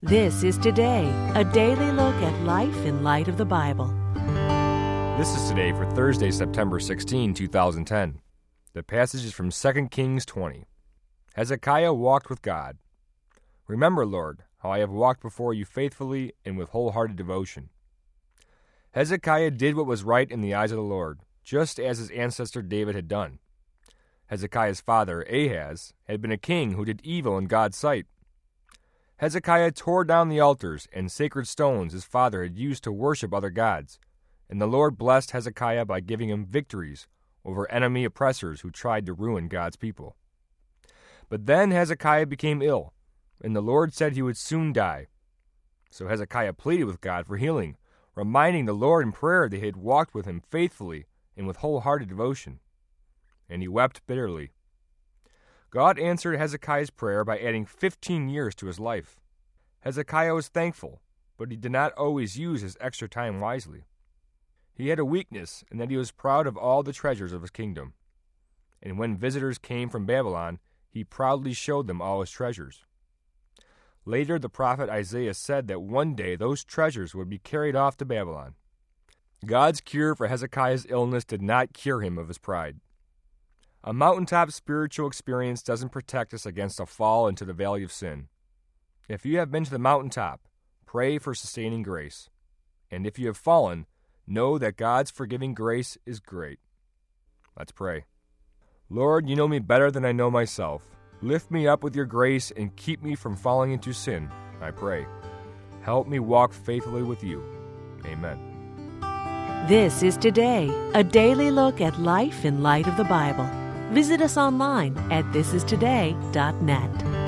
This is Today, a daily look at life in light of the Bible. This is Today for Thursday, September 16, 2010. The passage is from 2 Kings 20. Hezekiah walked with God. Remember, Lord, how I have walked before you faithfully and with wholehearted devotion. Hezekiah did what was right in the eyes of the Lord, just as his ancestor David had done. Hezekiah's father, Ahaz, had been a king who did evil in God's sight. Hezekiah tore down the altars and sacred stones his father had used to worship other gods, and the Lord blessed Hezekiah by giving him victories over enemy oppressors who tried to ruin God's people. But then Hezekiah became ill, and the Lord said he would soon die. So Hezekiah pleaded with God for healing, reminding the Lord in prayer that he had walked with him faithfully and with wholehearted devotion. And he wept bitterly. God answered Hezekiah's prayer by adding 15 years to his life. Hezekiah was thankful, but he did not always use his extra time wisely. He had a weakness in that he was proud of all the treasures of his kingdom. And when visitors came from Babylon, he proudly showed them all his treasures. Later, the prophet Isaiah said that one day those treasures would be carried off to Babylon. God's cure for Hezekiah's illness did not cure him of his pride. A mountaintop spiritual experience doesn't protect us against a fall into the valley of sin. If you have been to the mountaintop, pray for sustaining grace. And if you have fallen, know that God's forgiving grace is great. Let's pray. Lord, you know me better than I know myself. Lift me up with your grace and keep me from falling into sin, I pray. Help me walk faithfully with you. Amen. This is Today, a daily look at life in light of the Bible. Visit us online at thisistoday.net.